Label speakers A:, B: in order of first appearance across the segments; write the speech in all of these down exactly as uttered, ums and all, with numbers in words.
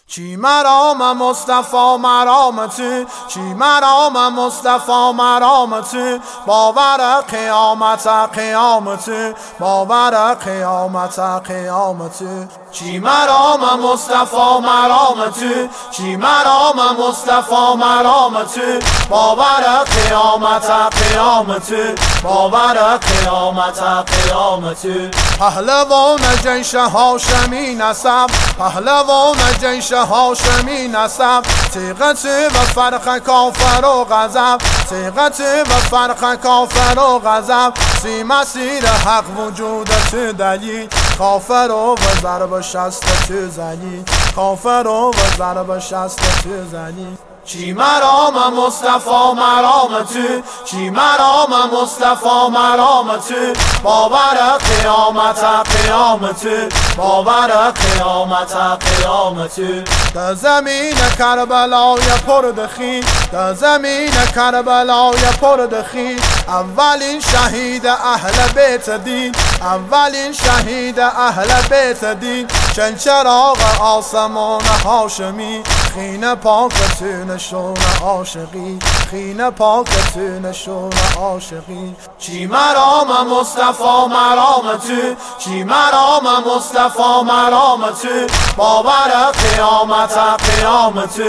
A: چی مرام مصطفی مرامتی، چی مرام مصطفی مرامتی، باور قیامت قیامتی، باور قیامت قیامتی. چی مرام مصطفی مرامتی، چی مرام مصطفی مرامتی، باور قیامت قیامتی، باور قیامت قیامتی. پهلوان جیش هاشمی نسب، پهلوان جیش هاشمی نسب، تیغت و فرق کافر و غضب، تیغت و فرق کافر و غضب. سی مسیر حق وجودت دلیل، کافر و ضرب شست تو زنی، کافر و ضرب شست تو زنی. چی مرام مصطفی مرامتی، چی مرام مصطفی مرامتی، باور قیامت قیامتی، باور قیامت قیامتی. در زمین کربلای پردخی، در زمین کربلای پردخی، اولین شهید اهل بیت دین، اولین شهید اهل بیت دین. چل چراغ آسمان هاشمی، خین پاکتون نشون عاشقی، خین پاکتون نشون عاشقی. چی مرام مصطفی مرامتی، چی مرام مصطفی مرامتی، باور قیامت قیامتی،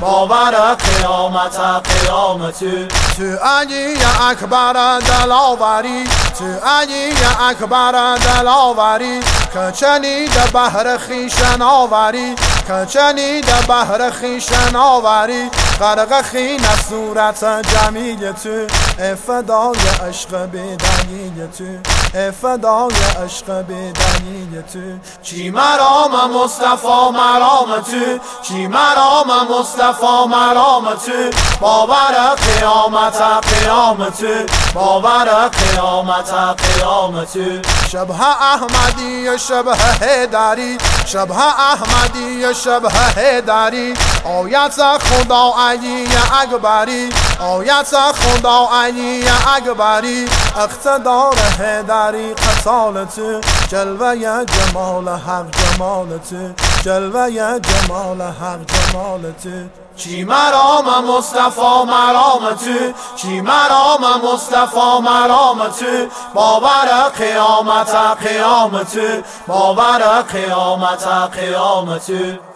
A: باور قیامت قیامتی. تو علی اکبر دلاوری، تو علی اکبر دلاوری، که چنید بهر خویشن آوری، که چنید بهر خویشن آوری. غرق خین صورت جمیل تو، فدای عشق بدلیل تو، فدای عشق بدلیل تو. چی مرام مصطفی مرامتی، چی مرام مصطفی مرامتی، باور قیامت قیامتی، باور قیامت قیامتی. شبه احمدی شبه هیدری، شبه احمدی شبه هیدری، آیت خدا علی اکبری، آیت خدا علی اکبری. اقتدار هیدری قتالت، جلوه جمال حق جمالت، جلوه جمال حق جمالت. چی مرام مصطفی مرامتی، چی مرام مصطفی مرامتی، باور قیامت قیامتی، باور قیامت قیامتی.